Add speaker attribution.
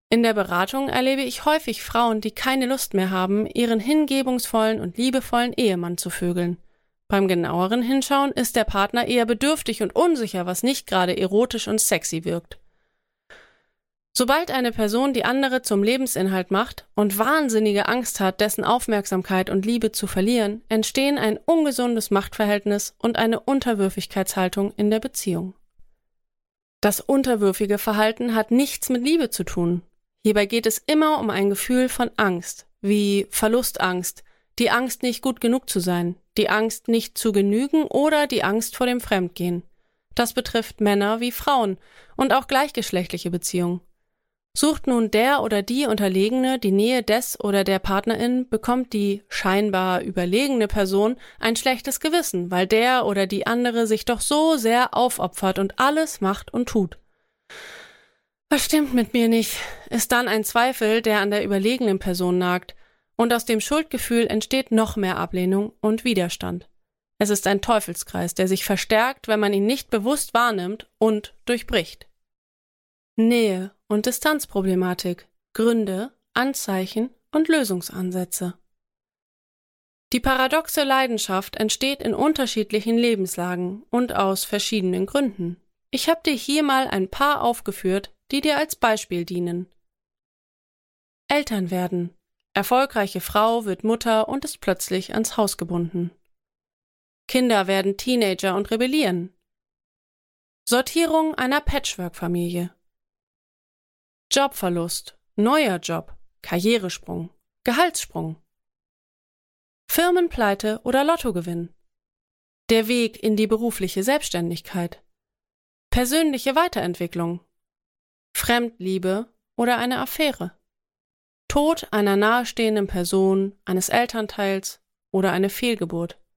Speaker 1: In der Beratung erlebe ich häufig Frauen, die keine Lust mehr haben, ihren hingebungsvollen und liebevollen Ehemann zu vögeln. Beim genaueren Hinschauen ist der Partner eher bedürftig und unsicher, was nicht gerade erotisch und sexy wirkt. Sobald eine Person die andere zum Lebensinhalt macht und wahnsinnige Angst hat, dessen Aufmerksamkeit und Liebe zu verlieren, entstehen ein ungesundes Machtverhältnis und eine Unterwürfigkeitshaltung in der Beziehung. Das unterwürfige Verhalten hat nichts mit Liebe zu tun. Hierbei geht es immer um ein Gefühl von Angst, wie Verlustangst, die Angst, nicht gut genug zu sein, die Angst, nicht zu genügen oder die Angst vor dem Fremdgehen. Das betrifft Männer wie Frauen und auch gleichgeschlechtliche Beziehungen. Sucht nun der oder die Unterlegene die Nähe des oder der Partnerin, bekommt die scheinbar überlegene Person ein schlechtes Gewissen, weil der oder die andere sich doch so sehr aufopfert und alles macht und tut. Was stimmt mit mir nicht, ist dann ein Zweifel, der an der überlegenen Person nagt, und aus dem Schuldgefühl entsteht noch mehr Ablehnung und Widerstand. Es ist ein Teufelskreis, der sich verstärkt, wenn man ihn nicht bewusst wahrnimmt und durchbricht. Nähe- und Distanzproblematik, Gründe, Anzeichen und Lösungsansätze. Die paradoxe Leidenschaft entsteht in unterschiedlichen Lebenslagen und aus verschiedenen Gründen. Ich habe dir hier mal ein paar aufgeführt, die dir als Beispiel dienen. Eltern werden. Erfolgreiche Frau wird Mutter und ist plötzlich ans Haus gebunden. Kinder werden Teenager und rebellieren. Sortierung einer Patchwork-Familie. Jobverlust, neuer Job, Karrieresprung, Gehaltssprung. Firmenpleite oder Lottogewinn. Der Weg in die berufliche Selbstständigkeit. Persönliche Weiterentwicklung. Fremdliebe oder eine Affäre. Tod einer nahestehenden Person, eines Elternteils oder eine Fehlgeburt.